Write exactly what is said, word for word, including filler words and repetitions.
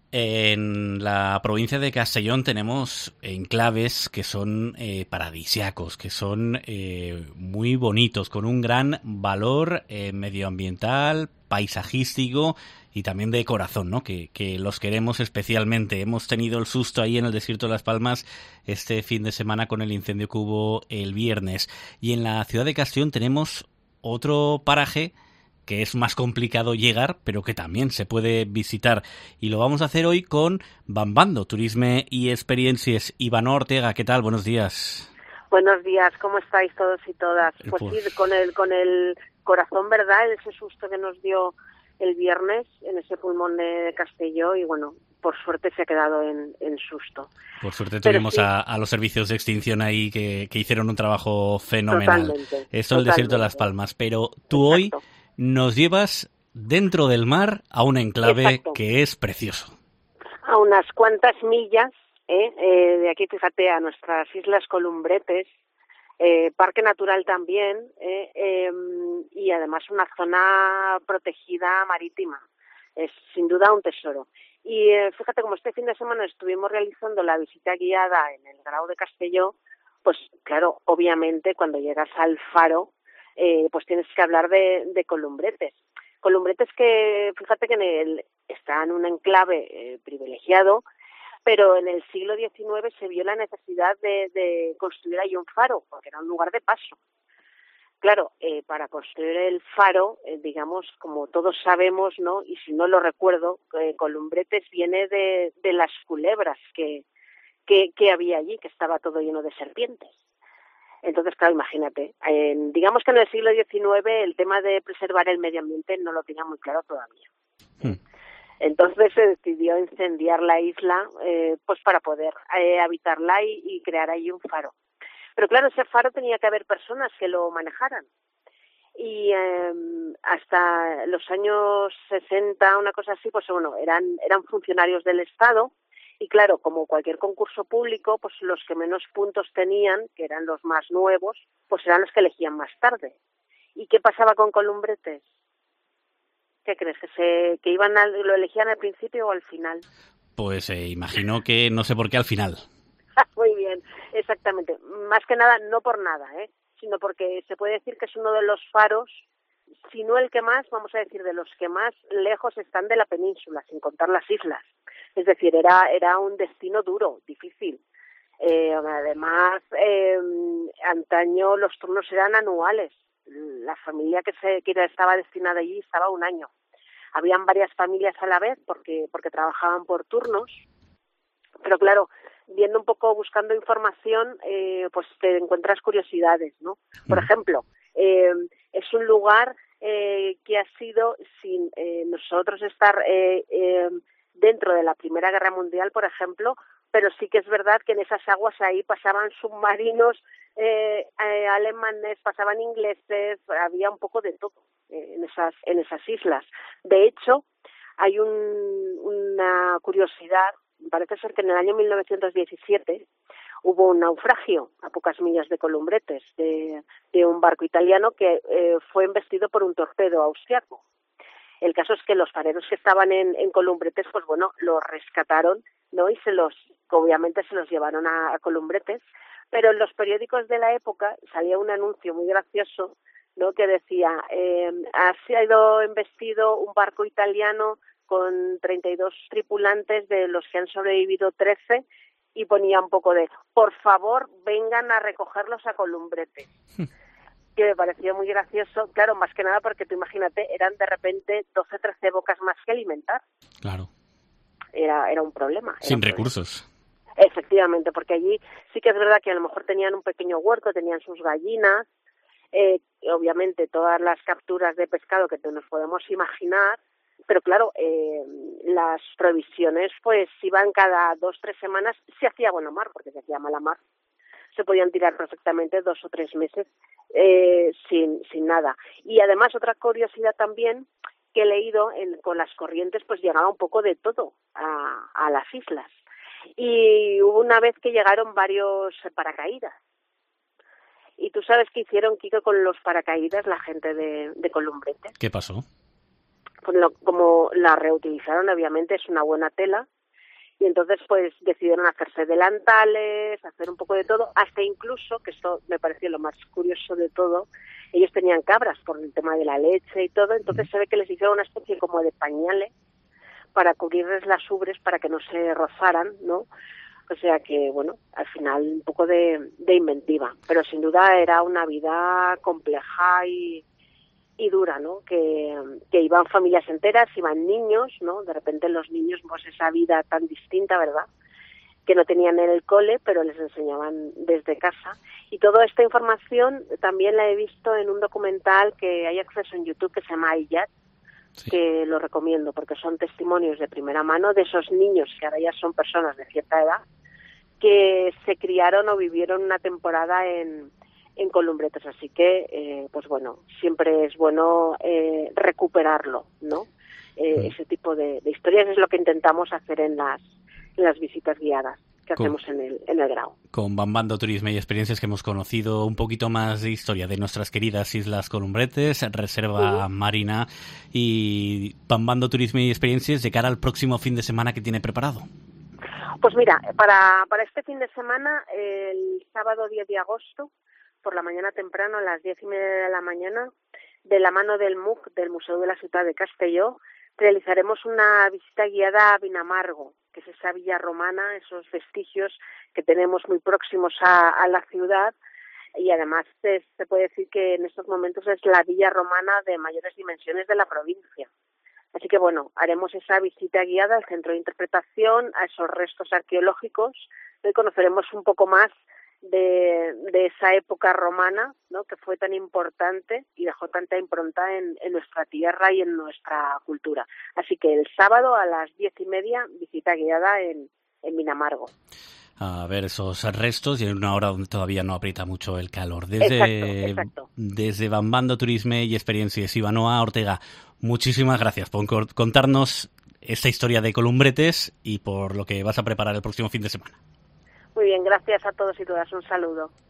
En la provincia de Castellón tenemos enclaves que son eh, paradisíacos, que son eh, muy bonitos, con un gran valor eh, medioambiental, paisajístico y también de corazón, ¿no? Que, que los queremos especialmente. Hemos tenido el susto ahí en el desierto de Las Palmas este fin de semana con el incendio que hubo el viernes. Y en la ciudad de Castellón tenemos otro paraje que es más complicado llegar, pero que también se puede visitar. Y lo vamos a hacer hoy con Bambando, Turisme y Experiencias. Ivana Ortega, ¿qué tal? Buenos días. Buenos días, ¿cómo estáis todos y todas? Pues, Pues... sí, con el, con el corazón, ¿verdad? Ese susto que nos dio el viernes en ese pulmón de Castelló y bueno, por suerte se ha quedado en, en susto. Por suerte Pero tuvimos sí, a, a los servicios de extinción ahí que, que hicieron un trabajo fenomenal. totalmente, Esto en el desierto de Las totalmente. Palmas. Pero tú Exacto. hoy nos llevas dentro del mar a un enclave Exacto. que es precioso. A unas cuantas millas, ¿eh? Eh, de aquí, fíjate, a nuestras Islas Columbretes, eh, Parque Natural también, eh, eh, y además una zona protegida marítima. Es sin duda un tesoro. Y eh, fíjate, como este fin de semana estuvimos realizando la visita guiada en el Grau de Castelló, pues claro, obviamente cuando llegas al faro, eh, pues tienes que hablar de, de Columbretes. Columbretes que, fíjate que en el, está en un enclave eh, privilegiado, pero en el siglo diecinueve se vio la necesidad de, de construir ahí un faro, porque era un lugar de paso. Claro, eh, para construir el faro, eh, digamos, como todos sabemos, ¿no? Y si no lo recuerdo, eh, Columbretes viene de, de las culebras que, que, que había allí, que estaba todo lleno de serpientes. Entonces, claro, imagínate, eh, digamos que en el siglo diecinueve el tema de preservar el medio ambiente no lo tenía muy claro todavía. Hmm. Entonces se decidió incendiar la isla eh, pues para poder eh, habitarla y, y crear ahí un faro. Pero claro, ese faro tenía que haber personas que lo manejaran. Y eh, hasta los años sesenta, una cosa así, pues bueno, eran, eran funcionarios del Estado. Y claro, como cualquier concurso público, pues los que menos puntos tenían, que eran los más nuevos, pues eran los que elegían más tarde. ¿Y qué pasaba con Columbretes? ¿Qué crees? ¿Que, se, que iban a, lo elegían al principio o al final? Pues eh, imagino que no sé por qué al final. Muy bien, exactamente. Más que nada, no por nada, ¿eh? Sino porque se puede decir que es uno de los faros, si no el que más, vamos a decir, de los que más lejos están de la península, sin contar las islas. Es decir, era, era un destino duro, difícil. Eh, además, eh, antaño los turnos eran anuales. La familia que, se, que estaba destinada allí estaba un año. Habían varias familias a la vez porque, porque trabajaban por turnos. Pero claro, viendo un poco, buscando información, eh, pues te encuentras curiosidades, ¿no? Por ejemplo, eh, es un lugar eh, que ha sido, sin eh, nosotros estar eh, eh, dentro de la Primera Guerra Mundial, por ejemplo, pero sí que es verdad que en esas aguas ahí pasaban submarinos eh, eh, alemanes, pasaban ingleses, había un poco de todo eh, en esas en esas islas. De hecho, hay un, una curiosidad. Parece ser que en el año mil novecientos diecisiete hubo un naufragio a pocas millas de Columbretes de, de un barco italiano que eh, fue embestido por un torpedo austriaco. El caso es que los fareros que estaban en, en Columbretes, pues bueno, los rescataron, ¿no? Y se los, obviamente se los llevaron a, a Columbretes, pero en los periódicos de la época salía un anuncio muy gracioso, ¿no? Que decía, eh, ha sido embestido un barco italiano con treinta y dos tripulantes, de los que han sobrevivido trece, y ponía un poco de, por favor, vengan a recogerlos a Columbretes. Que me pareció muy gracioso, claro, más que nada porque tú imagínate, eran de repente doce, trece bocas más que alimentar. Claro. Era, era un problema. Era Sin un recursos. problema. Efectivamente, porque allí sí que es verdad que a lo mejor tenían un pequeño huerto, tenían sus gallinas, eh, obviamente todas las capturas de pescado que nos podemos imaginar, pero claro, eh, las provisiones pues iban cada dos, tres semanas, se hacía buena mar, porque se hacía mala mar, se podían tirar perfectamente dos o tres meses eh, sin, sin nada. Y además otra curiosidad también que he leído, en, con las corrientes pues llegaba un poco de todo a, a las islas. Y hubo una vez que llegaron varios paracaídas. Y tú sabes qué hicieron, Kiko, con los paracaídas la gente de, de Columbretes. ¿Qué pasó? Pues lo, como la reutilizaron, obviamente es una buena tela, Y entonces pues decidieron hacerse delantales, hacer un poco de todo, hasta incluso, que esto me pareció lo más curioso de todo, ellos tenían cabras por el tema de la leche y todo, entonces se ve que les hicieron una especie como de pañales para cubrirles las ubres para que no se rozaran, ¿no? O sea que, bueno, al final un poco de, de inventiva, pero sin duda era una vida compleja y, y dura, ¿no? Que, que iban familias enteras, iban niños, ¿no? De repente los niños, pues esa vida tan distinta, ¿verdad?, que no tenían en el cole, pero les enseñaban desde casa. Y toda esta información también la he visto en un documental que hay acceso en YouTube que se llama Ayat, sí, que lo recomiendo porque son testimonios de primera mano de esos niños que ahora ya son personas de cierta edad que se criaron o vivieron una temporada en, en Columbretes. Así que, eh, pues bueno, siempre es bueno eh, recuperarlo, ¿no? Eh, mm. Ese tipo de, de historias es lo que intentamos hacer en las en las visitas guiadas que con, hacemos en el, en el Grau. Con Bambando Turisme y Experiencias, que hemos conocido un poquito más de historia de nuestras queridas Islas Columbretes, Reserva uh-huh. Marina y Bambando Turisme y Experiencias de cara al próximo fin de semana que tiene preparado. Pues mira, para, para este fin de semana, el sábado diez de agosto, por la mañana temprano, a las diez y media de la mañana, de la mano del M U C, del Museo de la Ciudad de Castelló, realizaremos una visita guiada a Vinamargo, que es esa villa romana, esos vestigios que tenemos muy próximos a, a la ciudad, y además se, se puede decir que en estos momentos es la villa romana de mayores dimensiones de la provincia. Así que bueno, haremos esa visita guiada al centro de interpretación, a esos restos arqueológicos, y conoceremos un poco más de, de esa época romana, ¿no?, que fue tan importante y dejó tanta impronta en, en nuestra tierra y en nuestra cultura. Así que el sábado a las diez y media, visita guiada en, en Vinamargo. A ver esos restos y en una hora donde todavía no aprieta mucho el calor. Desde, exacto, exacto. Desde Bambando Turisme y Experiencias, Ivanoa Ortega, muchísimas gracias por contarnos esta historia de Columbretes y por lo que vas a preparar el próximo fin de semana. Muy bien, gracias a todos y todas. Un saludo.